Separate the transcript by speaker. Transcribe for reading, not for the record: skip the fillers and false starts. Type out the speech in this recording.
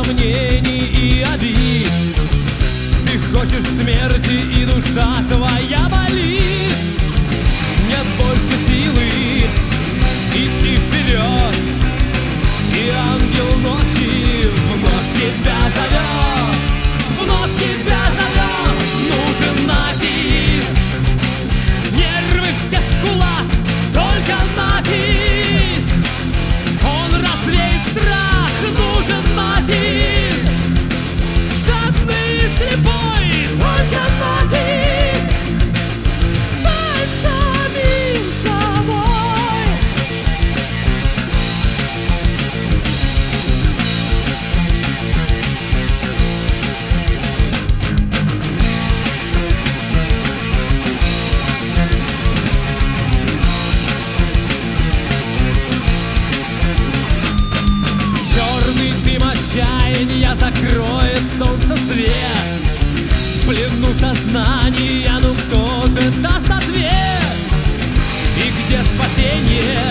Speaker 1: сомнений и обид. Ты хочешь смерти, и душа твоя болит. Нет больше силы идти вперед, и ангел ночи вновь тебя зовет, вновь тебя зовет. Нужен натиск, нервы все в кулак, только натиск. Он развеет страх, нужен натиск. Жадный и слепой, только натиск. Стань самим собой. Черный дым отчаяния закроет солнце свет. В плену сознания, ну кто же даст ответ? И где спасение?